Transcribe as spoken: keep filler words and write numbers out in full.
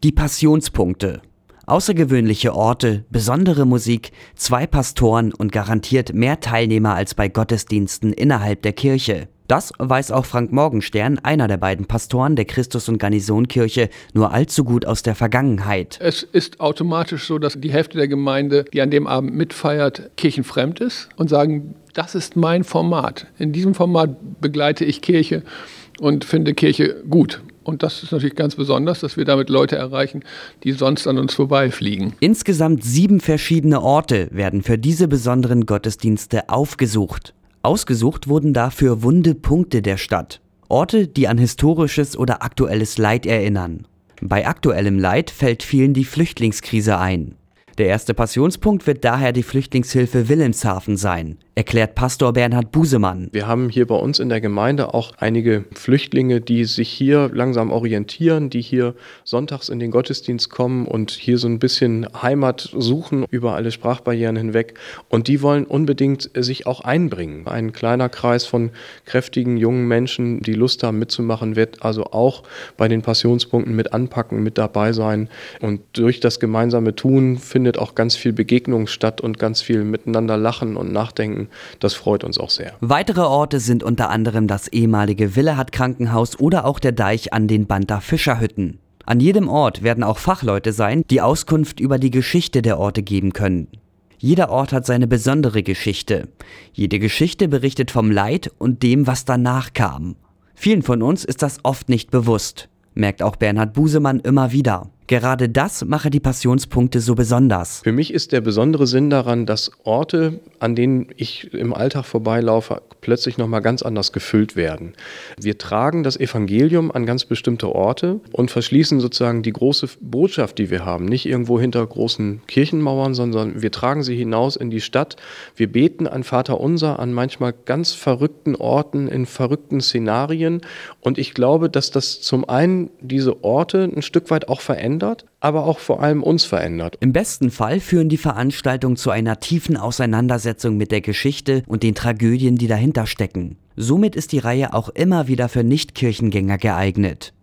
Die Passionspunkte. Außergewöhnliche Orte, besondere Musik, zwei Pastoren und garantiert mehr Teilnehmer als bei Gottesdiensten innerhalb der Kirche. Das weiß auch Frank Morgenstern, einer der beiden Pastoren der Christus- und Garnisonkirche, nur allzu gut aus der Vergangenheit. Es ist automatisch so, dass die Hälfte der Gemeinde, die an dem Abend mitfeiert, kirchenfremd ist und sagen, das ist mein Format. In diesem Format begleite ich Kirche und finde Kirche gut. Und das ist natürlich ganz besonders, dass wir damit Leute erreichen, die sonst an uns vorbeifliegen. Insgesamt sieben verschiedene Orte werden für diese besonderen Gottesdienste aufgesucht. Ausgesucht wurden dafür wunde Punkte der Stadt. Orte, die an historisches oder aktuelles Leid erinnern. Bei aktuellem Leid fällt vielen die Flüchtlingskrise ein. Der erste Passionspunkt wird daher die Flüchtlingshilfe Wilhelmshaven sein, erklärt Pastor Bernhard Busemann. Wir haben hier bei uns in der Gemeinde auch einige Flüchtlinge, die sich hier langsam orientieren, die hier sonntags in den Gottesdienst kommen und hier so ein bisschen Heimat suchen über alle Sprachbarrieren hinweg. Und die wollen unbedingt sich auch einbringen. Ein kleiner Kreis von kräftigen jungen Menschen, die Lust haben mitzumachen, wird also auch bei den Passionspunkten mit anpacken, mit dabei sein. Und durch das gemeinsame Tun findet auch ganz viel Begegnung statt und ganz viel miteinander lachen und nachdenken. Das freut uns auch sehr. Weitere Orte sind unter anderem das ehemalige Willehat-Krankenhaus oder auch der Deich an den Banther Fischerhütten. An jedem Ort werden auch Fachleute sein, die Auskunft über die Geschichte der Orte geben können. Jeder Ort hat seine besondere Geschichte. Jede Geschichte berichtet vom Leid und dem, was danach kam. Vielen von uns ist das oft nicht bewusst, merkt auch Bernhard Busemann immer wieder. Gerade das mache die Passionspunkte so besonders. Für mich ist der besondere Sinn daran, dass Orte, an denen ich im Alltag vorbeilaufe, plötzlich nochmal ganz anders gefüllt werden. Wir tragen das Evangelium an ganz bestimmte Orte und verschließen sozusagen die große Botschaft, die wir haben, nicht irgendwo hinter großen Kirchenmauern, sondern wir tragen sie hinaus in die Stadt. Wir beten ein Vaterunser an manchmal ganz verrückten Orten, in verrückten Szenarien. Und ich glaube, dass das zum einen diese Orte ein Stück weit auch verändert, aber auch vor allem uns verändert. Im besten Fall führen die Veranstaltungen zu einer tiefen Auseinandersetzung mit der Geschichte und den Tragödien, die dahinter stecken. Somit ist die Reihe auch immer wieder für Nichtkirchengänger geeignet.